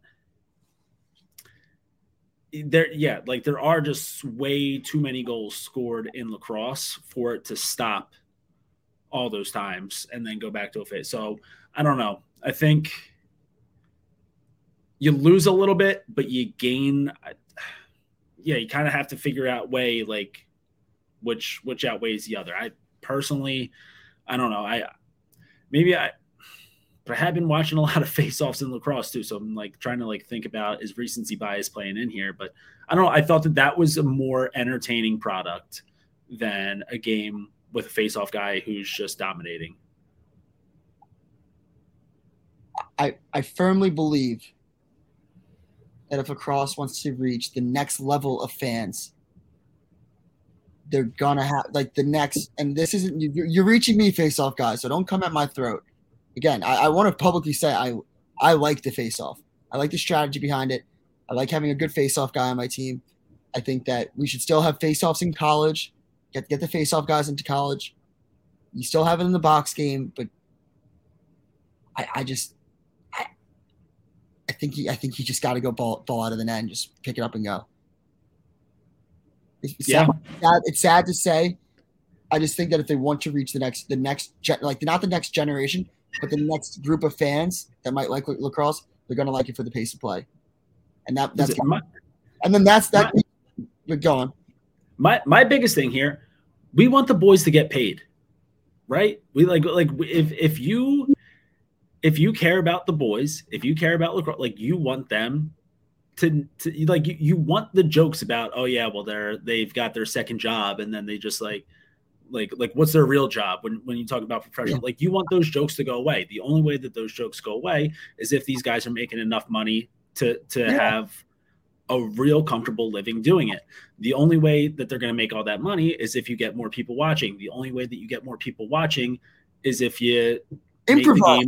there are just way too many goals scored in lacrosse for it to stop all those times and then go back to a face. So I don't know. I think you lose a little bit, but you gain. Yeah, you kind of have to figure out way like which outweighs the other. I personally, I don't know. But I have been watching a lot of face-offs in lacrosse too. So I'm like trying to like think about, is recency bias playing in here? But I don't know. I thought that was a more entertaining product than a game with a face-off guy who's just dominating. I firmly believe that if lacrosse wants to reach the next level of fans, they're gonna have like the next. And this isn't you're reaching me, face-off guys, so don't come at my throat. Again, I want to publicly say I like the face-off. I like the strategy behind it. I like having a good face-off guy on my team. I think that we should still have face-offs in college. Get the face-off guys into college. You still have it in the box game, but I think you just got to go ball out of the net and just pick it up and go. It's sad to say. I just think that if they want to reach the next like not the next generation, but the next group of fans that might like lacrosse, they're gonna like it for the pace of play. And that's Listen, and then that's that. But go on. My biggest thing here, we want the boys to get paid, right? We like if you care about the boys, if you care about lacrosse, like you want them to like you want the jokes about, oh yeah, well they've got their second job and then they just like what's their real job when you talk about professional, like you want those jokes to go away. The only way that those jokes go away is if these guys are making enough money to have a real comfortable living doing it. The only way that they're going to make all that money is if you get more people watching. The only way that you get more people watching is if you improvise.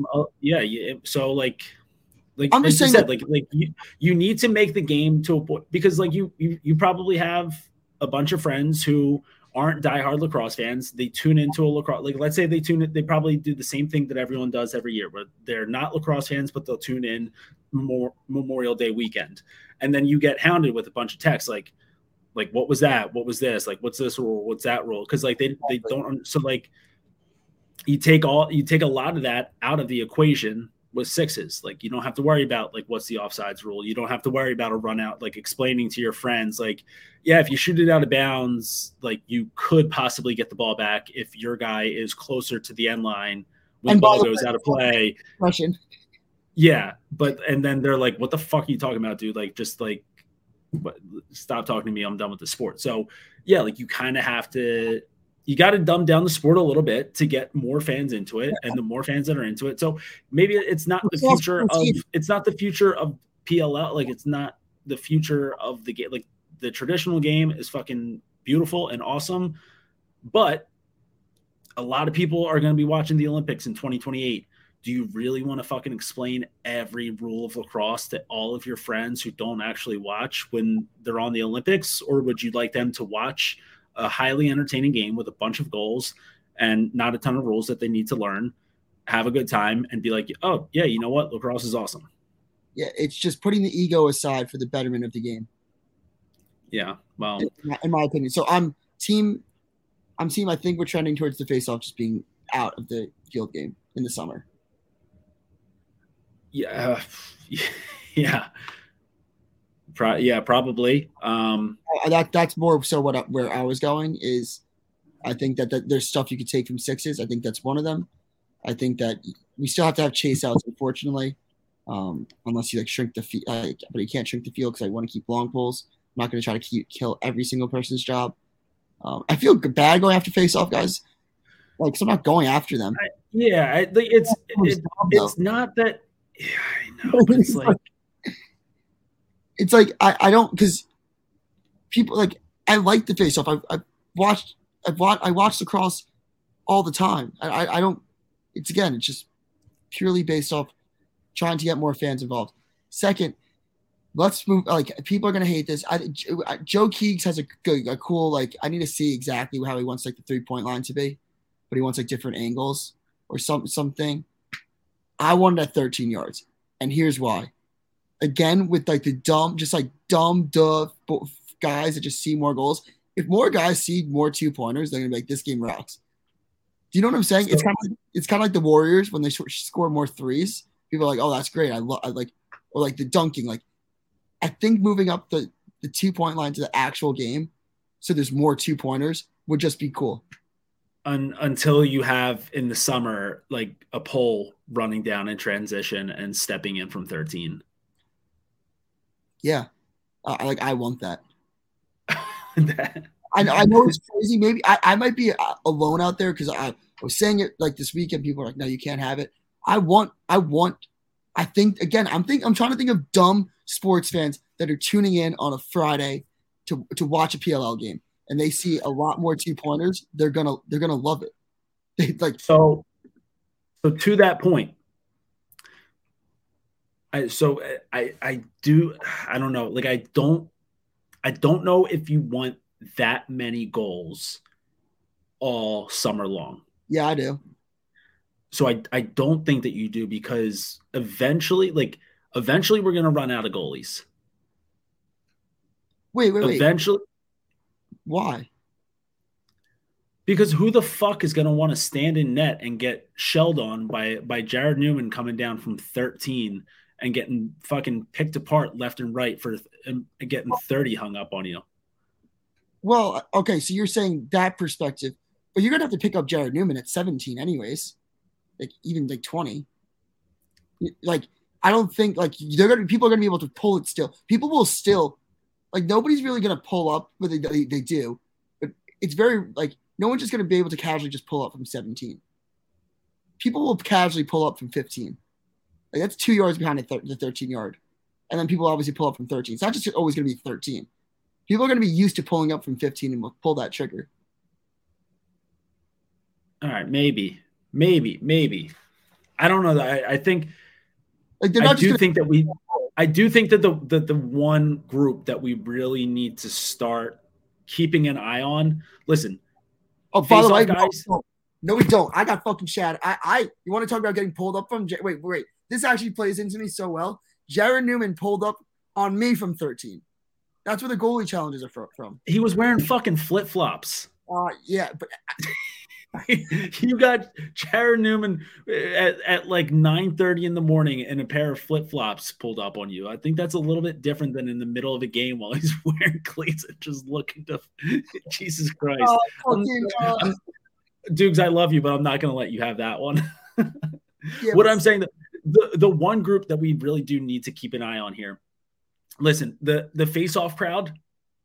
So like I'm just saying said, you need to make the game to a point, because like you probably have a bunch of friends who aren't diehard lacrosse fans. They tune into a lacrosse, like let's say they probably do the same thing that everyone does every year, where they're not lacrosse fans, but they'll tune in more Memorial Day weekend. And then you get hounded with a bunch of texts like what was that? What was this? Like, what's this rule? What's that rule? Because like they don't. So like you take a lot of that out of the equation with sixes. Like you don't have to worry about like what's the offsides rule. You don't have to worry about a run out, like explaining to your friends like, yeah, if you shoot it out of bounds, like you could possibly get the ball back if your guy is closer to the end line when the ball goes out of play. Russian. Yeah, and then they're like, what the fuck are you talking about, dude? Like, just like, stop talking to me. I'm done with the sport. So yeah, like you kind of have to, you got to dumb down the sport a little bit to get more fans into it, and the more fans that are into it. So maybe it's not the future of PLL. Like it's not the future of the game. Like the traditional game is fucking beautiful and awesome, but a lot of people are going to be watching the Olympics in 2028. Do you really want to fucking explain every rule of lacrosse to all of your friends who don't actually watch when they're on the Olympics? Or would you like them to watch a highly entertaining game with a bunch of goals and not a ton of rules that they need to learn, have a good time, and be like, oh, yeah, you know what? Lacrosse is awesome. Yeah, it's just putting the ego aside for the betterment of the game. Yeah, well. In my opinion. So I'm team. I think we're trending towards the face-off just being out of the field game in the summer. Yeah. Yeah. Probably. That's more so where I was going is I think that there's stuff you could take from sixes. I think that's one of them. I think that we still have to have chase outs, unfortunately, unless you like shrink the field. But you can't shrink the field because I want to keep long pulls. I'm not going to try to kill every single person's job. I feel bad going after face-off guys. Like, so I'm not going after them. It's not that. Yeah, I know. But it's like I don't, because people like, I like the face-off. I watch lacrosse all the time. I don't. It's just purely based off trying to get more fans involved. Second, let's move. Like people are gonna hate this. Joe Keegs has a cool like. I need to see exactly how he wants like the 3-point line to be, but he wants like different angles or something. I want it at 13 yards, and here's why. Again, with like the dumb guys that just see more goals. If more guys see more 2-pointers, they're gonna be like, this game rocks. Do you know what I'm saying? So, it's kind of like the Warriors when they score more threes. People are like, oh, that's great. I like, or like the dunking. Like, I think moving up the 2-point line to the actual game, so there's more 2-pointers, would just be cool. Until you have in the summer like a pole running down in transition and stepping in from 13. Yeah, I want that. I know it's crazy. Maybe I might be alone out there because I was saying it like this weekend. People are like, no, you can't have it. I'm trying to think of dumb sports fans that are tuning in on a Friday to watch a PLL game, and they see a lot more 2-pointers. They're gonna love it. So to that point, I don't know. Like I don't know if you want that many goals all summer long. Yeah, I do. So I don't think that you do, because eventually we're going to run out of goalies. Wait. Eventually. Why? Because who the fuck is going to want to stand in net and get shelled on by Jared Newman coming down from 13 and getting fucking picked apart left and right for and getting 30 hung up on you. Well, okay, so you're saying that perspective, but you're gonna have to pick up Jared Newman at 17 anyways, like even like 20. Like I don't think like people are gonna be able to pull it still. People will still like nobody's really gonna pull up, but they do, but it's very like no one's just gonna be able to casually just pull up from 17. People will casually pull up from 15. Like that's 2 yards behind the 13 yard, and then people obviously pull up from 13. It's not just always gonna be 13. People are going to be used to pulling up from 15 and will pull that trigger. All right, maybe. I don't know. I think like I do think that the one group that we really need to start keeping an eye on. Listen. Oh, by the way, guys. No, we don't. I got fucking shat. You want to talk about getting pulled up from? Wait. This actually plays into me so well. Jared Newman pulled up on me from 13. That's where the goalie challenges are from. He was wearing fucking flip-flops. Yeah, but you got Jared Newman at like 9:30 in the morning in a pair of flip-flops pulled up on you. I think that's a little bit different than in the middle of a game while he's wearing cleats and just looking to Jesus Christ. Dukes, I love you, but I'm not going to let you have that one. Yeah, what I'm saying, the one group that we really do need to keep an eye on here. Listen, the face-off crowd,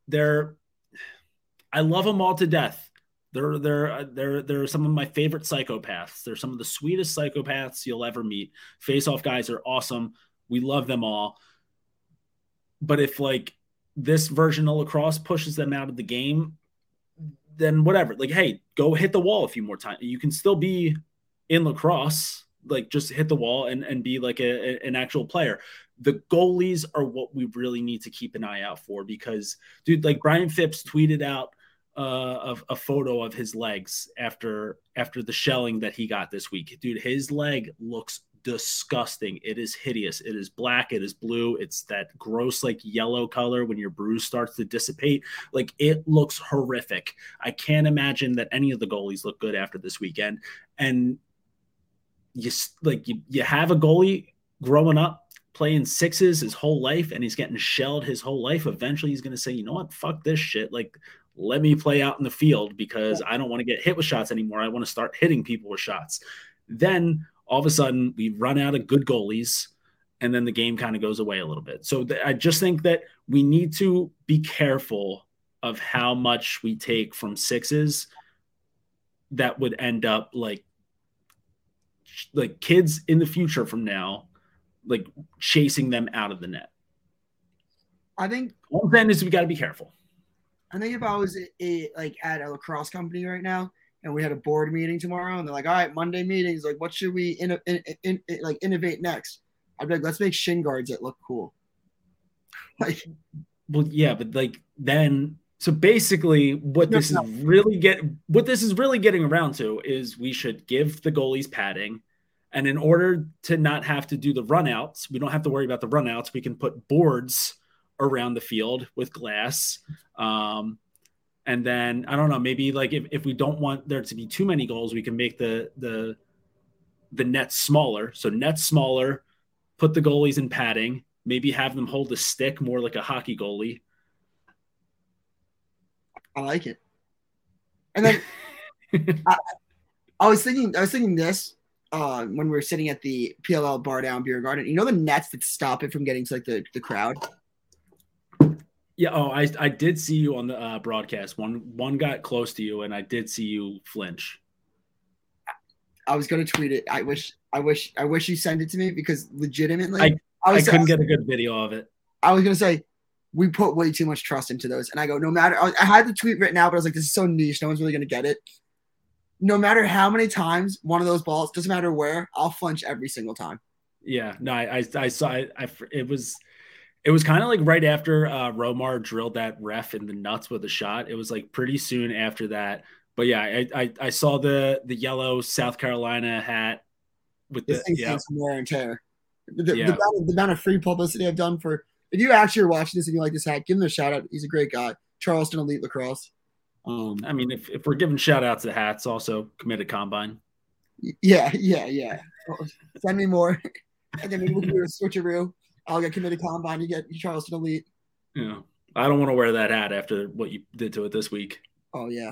I love them all to death. They're some of my favorite psychopaths. They're some of the sweetest psychopaths you'll ever meet. Face-off guys are awesome. We love them all. But if like this version of lacrosse pushes them out of the game, then whatever. Like, hey, go hit the wall a few more times. You can still be in lacrosse, like just hit the wall and be like an actual player. The goalies are what we really need to keep an eye out for because, dude, like Brian Phipps tweeted out a photo of his legs after the shelling that he got this week. Dude, his leg looks disgusting. It is hideous. It is black. It is blue. It's that gross, like yellow color when your bruise starts to dissipate. Like it looks horrific. I can't imagine that any of the goalies look good after this weekend. And you have a goalie growing up playing sixes his whole life and he's getting shelled his whole life. Eventually he's going to say, you know what, fuck this shit. Like, let me play out in the field because I don't want to get hit with shots anymore. I want to start hitting people with shots. Then all of a sudden we run out of good goalies and then the game kind of goes away a little bit. So I just think that we need to be careful of how much we take from sixes that would end up like kids in the future from now, like chasing them out of the net. I think what I'm saying is we got to be careful. I think if I was at a lacrosse company right now and we had a board meeting tomorrow and they're like, all right, Monday meetings, like what should we innovate next? I'd be like, let's make shin guards that look cool. Like, well, yeah, but like then, so basically what this is really getting around to is we should give the goalies padding. And in order to not have to do the runouts, we don't have to worry about the runouts. We can put boards around the field with glass. And then, I don't know, maybe like if we don't want there to be too many goals, we can make the net smaller. So net smaller, put the goalies in padding, maybe have them hold the stick more like a hockey goalie. I like it. And then I was thinking this. When we were sitting at the PLL Bar Down Beer Garden, you know the nets that stop it from getting to like the crowd. Yeah. Oh, I did see you on the broadcast. One got close to you, and I did see you flinch. I was gonna tweet it. I wish you sent it to me because legitimately, I couldn't get a good video of it. I was gonna say we put way too much trust into those, and I go no matter. I had the tweet written out, but I was like, this is so niche, no one's really gonna get it. No matter how many times one of those balls, doesn't matter where, I'll flinch every single time. Yeah, no, I saw it. It was kind of like right after Romar drilled that ref in the nuts with a shot. It was like pretty soon after that. But yeah, I saw the yellow South Carolina hat with this thing takes wear and tear. The amount of free publicity I've done for. If you actually are watching this and you like this hat, give him a shout out. He's a great guy. Charleston Elite Lacrosse. I mean, if we're giving shout outs to hats, also committed combine. Yeah. Send me more. And then maybe we'll do a switcheroo. I'll get committed combine. You get Charleston Elite. Yeah. I don't want to wear that hat after what you did to it this week. Oh yeah.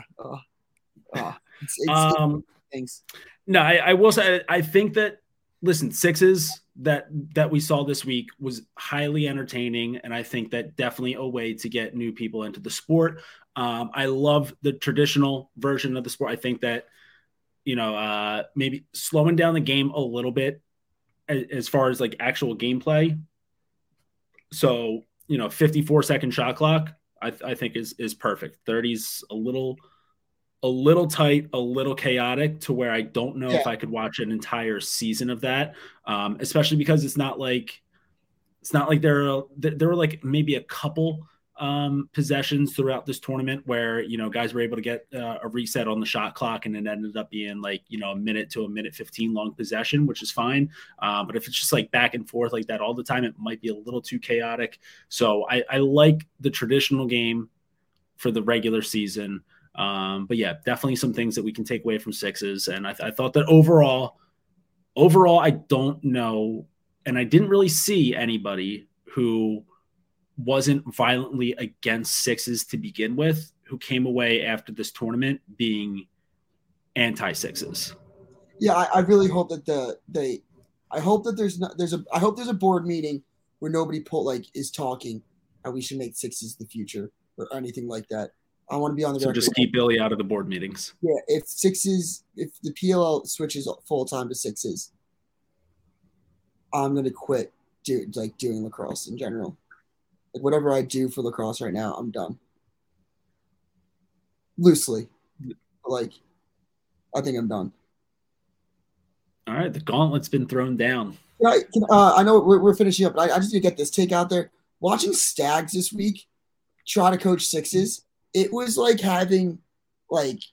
Thanks. No, I will say I think that listen, sixes that we saw this week was highly entertaining, and I think that definitely a way to get new people into the sport. I love the traditional version of the sport. I think that maybe slowing down the game a little bit as far as like actual gameplay. So 54-second shot clock I think is perfect. 30's a little tight, a little chaotic to where I don't know if I could watch an entire season of that, especially because it's not like there were like maybe a couple possessions throughout this tournament where guys were able to get a reset on the shot clock, and it ended up being like a minute to a minute 15 long possession, which is fine. But if it's just like back and forth like that all the time, it might be a little too chaotic. So I like the traditional game for the regular season. But yeah, definitely some things that we can take away from sixes. And I thought that overall, I don't know. And I didn't really see anybody who wasn't violently against sixes to begin with, who came away after this tournament being anti-sixes. Yeah, I really hope that I hope that I hope there's a board meeting where nobody is talking how we should make sixes the future or anything like that. I want to be on the record. So just keep Billy out of the board meetings. Yeah, if the PLL switches full time to sixes, I'm gonna quit doing lacrosse in general. Like whatever I do for lacrosse right now, I'm done. Loosely, like I think I'm done. All right, the gauntlet's been thrown down. I know we're finishing up, but I just need to get this take out there. Watching Stags this week try to coach sixes, it was like having what's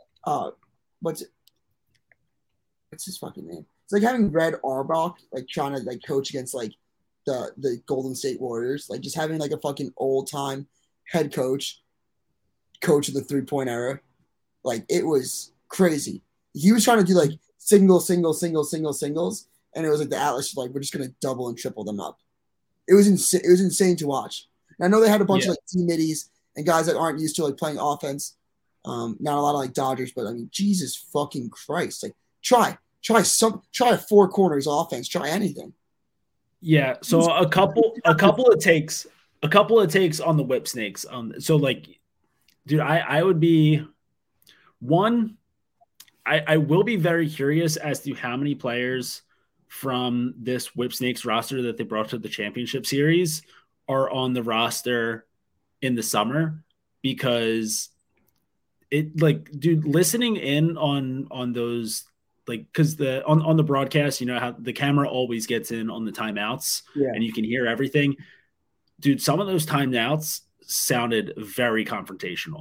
his fucking name? It's like having Red Auerbach trying to coach against the Golden State Warriors, just having a fucking old time head coach of the 3-point era. It was crazy. He was trying to do singles, and it was the Atlas we're just gonna double and triple them up. It was insane. It was insane to watch. And I know they had a bunch of team middies and guys that aren't used to playing offense. Not a lot of Dodgers, but I mean, Jesus fucking Christ! Try four corners offense. Try anything. Yeah. So a couple of takes on the whip snakes. So dude, I would be one. I will be very curious as to how many players from this whip snakes roster that they brought to the championship series are on the roster in the summer, because dude, listening in on those, because on the broadcast, how the camera always gets in on the timeouts, and you can hear everything. Dude, some of those timeouts sounded very confrontational.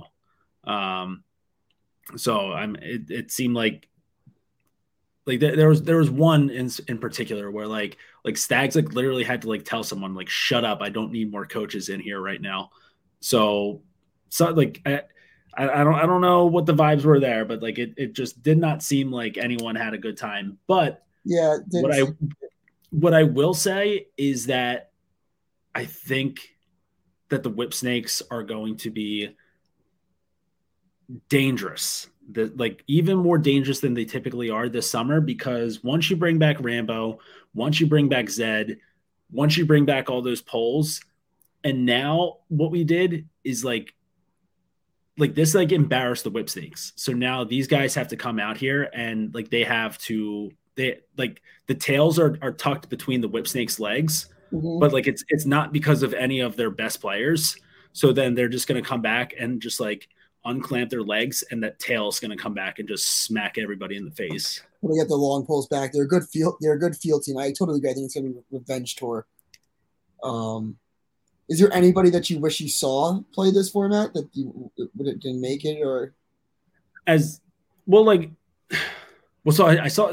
So it seemed like there was one in particular where Stags literally had to tell someone shut up, I don't need more coaches in here right now. So I don't know what the vibes were there, but it just did not seem like anyone had a good time. But yeah, what I will say is that I think that the whip snakes are going to be dangerous, even more dangerous than they typically are this summer, because once you bring back Rambo, once you bring back Zed, once you bring back all those polls, and now what we did is this embarrassed the whip snakes. So now these guys have to come out here and the tails are tucked between the whip snakes' legs, but it's not because of any of their best players. So then they're just going to come back and just unclamp their legs, and that tail is going to come back and just smack everybody in the face. When they get the long poles back, they're a good field team. I totally agree. I think it's going to be a revenge tour. Is there anybody that you wish you saw play this format that you didn't make it, or as well? So I saw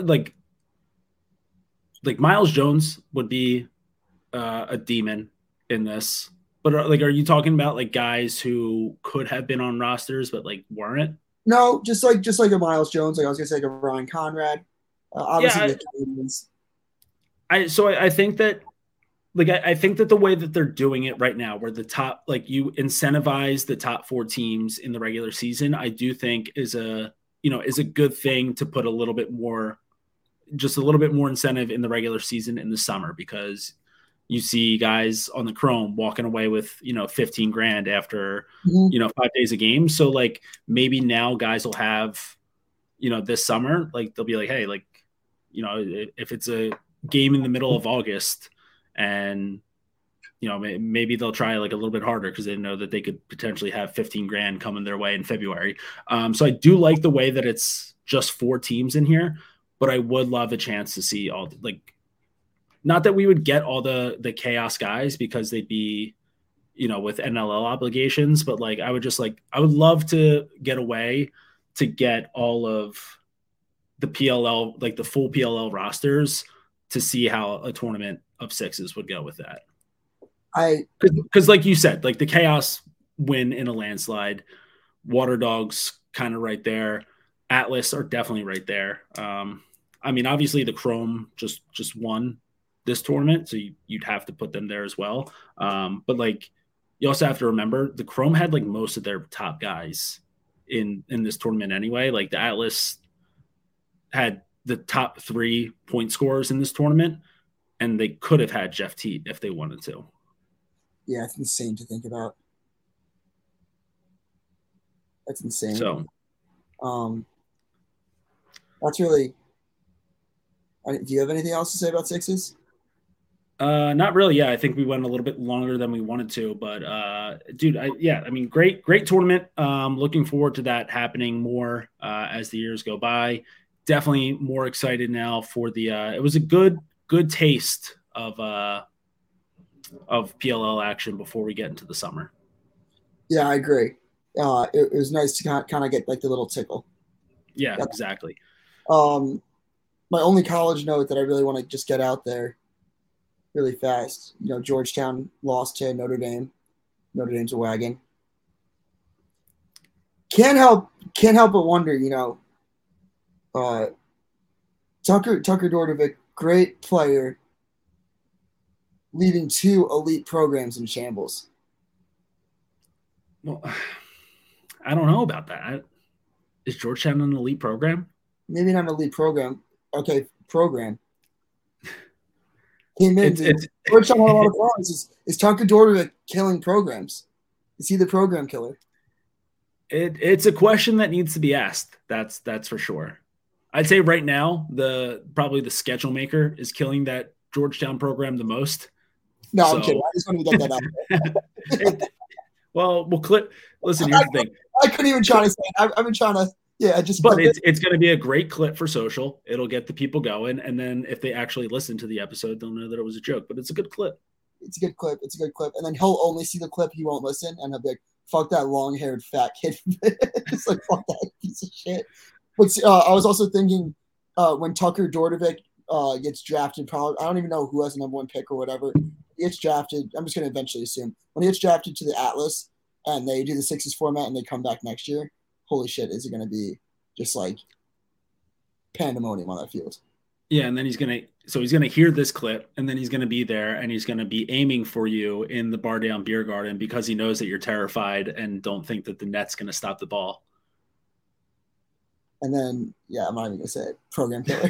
Miles Jones would be a demon in this. But are you talking about guys who could have been on rosters but weren't? No, just like a Miles Jones. I was gonna say a Ryan Conrad. Obviously, I think that I think that the way that they're doing it right now, where the top, like you incentivize the top 4 teams in the regular season, I do think is a good thing to put just a little bit more incentive in the regular season in the summer, because you see guys on the Chrome walking away with, 15 grand after, 5 days of games. So like maybe now guys will have, this summer, like they'll be like, hey, like, if it's a game in the middle of August and, maybe they'll try like a little bit harder because they know that they could potentially have 15 grand coming their way in February. So I do like the way that it's just 4 teams in here, but I would love a chance to see all, like, not that we would get all the chaos guys because they'd be, with NLL obligations, but like I would love to get away to get all of the PLL, like the full PLL rosters, to see how a tournament of 6s would go with that. Because like you said, like the Chaos win in a landslide, Water Dogs kind of right there, Atlas are definitely right there. I mean, obviously the Chrome just won this tournament, so you'd have to put them there as well. But like you also have to remember the Chrome had like most of their top guys in this tournament anyway. Like the Atlas had the top 3 point scorers in this tournament, and they could have had Jeff Teat if they wanted to. Yeah, it's insane to think about. That's insane. So, that's really. Do you have anything else to say about 6s? Not really. Yeah, I think we went a little bit longer than we wanted to, but dude, I mean, great tournament. Looking forward to that happening more as the years go by. Definitely more excited now for the. It was a good taste of PLL action before we get into the summer. Yeah, I agree. It was nice to kind of get like the little tickle. Yeah, exactly. My only college note that I really want to just get out there really fast. Georgetown lost to Notre Dame. Notre Dame's a wagon. Can't help but wonder, Tucker Dordevic, great player, leading 2 elite programs in shambles. Well, I don't know about that. Is Georgetown an elite program? Maybe not an elite program. Okay, program. Came in. Georgetown had a lot of problems. Is Tucker Dordevic killing programs? Is he the program killer? It's a question that needs to be asked. That's for sure. I'd say right now, probably the schedule maker is killing that Georgetown program the most. No, I'm kidding. I just wanted to get that out. Well, listen, here's the thing. I couldn't even try to say it. I've been trying to. Yeah, But it's going to be a great clip for social. It'll get the people going, and then if they actually listen to the episode, they'll know that it was a joke. But it's a good clip. It's a good clip. And then he'll only see the clip. He won't listen, and he'll be like, "Fuck that long-haired fat kid." It's like, fuck that piece of shit. But I was also thinking when Tucker Dordevic gets drafted, probably I don't even know who has the number 1 pick or whatever. He gets drafted. I'm just going to eventually assume when he gets drafted to the Atlas and they do the 6s format and they come back next year. Holy shit, is it going to be just like pandemonium on that field? Yeah, and then he's gonna hear this clip, and then he's gonna be there, and he's gonna be aiming for you in the Bar Down Beer Garden because he knows that you're terrified and don't think that the net's gonna stop the ball. And then, yeah, I'm not even gonna say it. Program killer.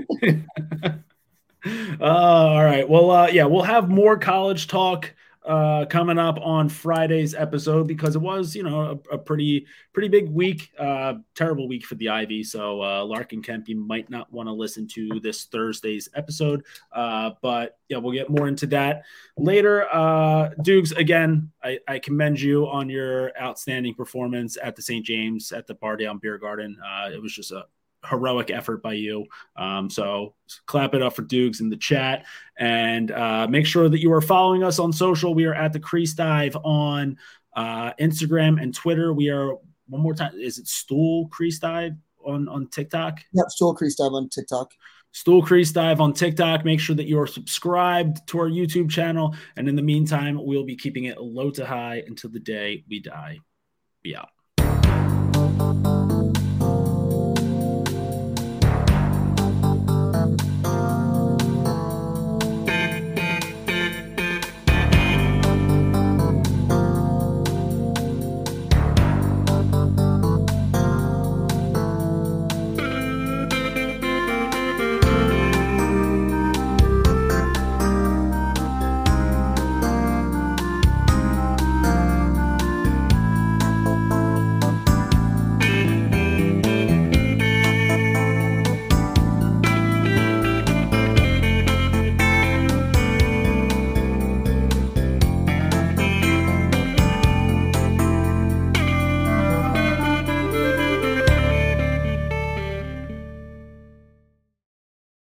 All right. Well, yeah, we'll have more college talk coming up on Friday's episode because it was, a pretty big week, terrible week for the Ivy. So Lark and Kemp, you might not want to listen to this Thursday's episode, but yeah, we'll get more into that later. Dukes, again, I commend you on your outstanding performance at the St. James at the Bar Down Beer Garden. It was just a heroic effort by you. So clap it up for Dukes in the chat, and make sure that you are following us on social. We are at the Crease Dive on Instagram and Twitter. We are, one more time, is it Stool Crease Dive on TikTok? Yep, Stool Crease Dive on TikTok. Stool Crease Dive on TikTok. Make sure that you are subscribed to our YouTube channel. And in the meantime, we'll be keeping it low to high until the day we die. Be out.